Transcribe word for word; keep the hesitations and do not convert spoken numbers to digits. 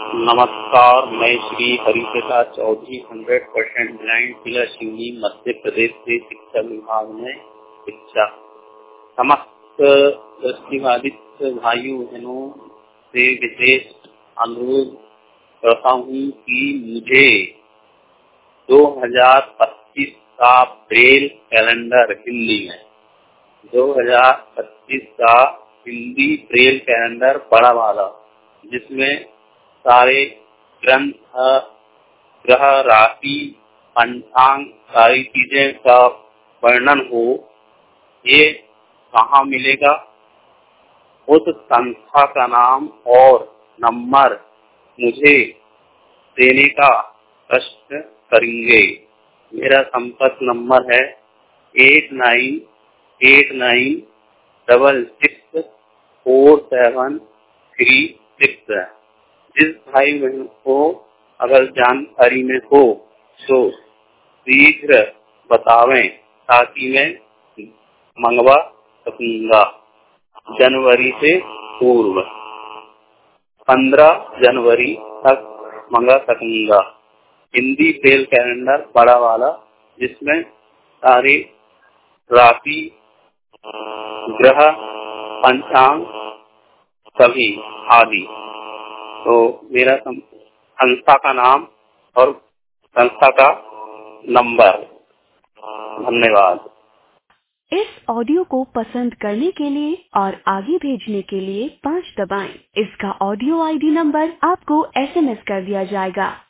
नमस्कार, मैं Shri Hariprasad Chaudhary hundred percent blind जिला सिवनी मध्य प्रदेश से शिक्षा विभाग में शिक्षा समस्त दृष्टिबाधित भाइयों बहनों से विशेष अनुरोध करता हूँ कि मुझे दो हज़ार पच्चीस का ब्रेल कैलेंडर हिंदी में दो हज़ार पच्चीस का हिंदी ब्रेल कैलेंडर बड़ा वाला, जिसमें सारे ग्रंथ, ग्रह, राशि, पंचांग, सारी चीजें का वर्णन हो, ये कहाँ मिलेगा? उस संस्था का नाम और नंबर मुझे देने का कष्ट करेंगे। मेरा संपर्क नंबर है eight nine eight nine double six four seven three six. जिस भाई बहन को अगर जानकारी में हो तो शीघ्र बतावें ताकि मैं मंगवा सकूंगा। जनवरी से पूर्व पंद्रह जनवरी तक मंगा सकूंगा। हिंदी ब्रेल कैलेंडर बड़ा वाला, जिसमें सारे राशि, ग्रह, पंचांग सभी आदि। तो मेरा संस्था का नाम और संस्था का नंबर। धन्यवाद। इस ऑडियो को पसंद करने के लिए और आगे भेजने के लिए पाँच दबाएं। इसका ऑडियो आईडी नंबर आपको एसएमएस कर दिया जाएगा।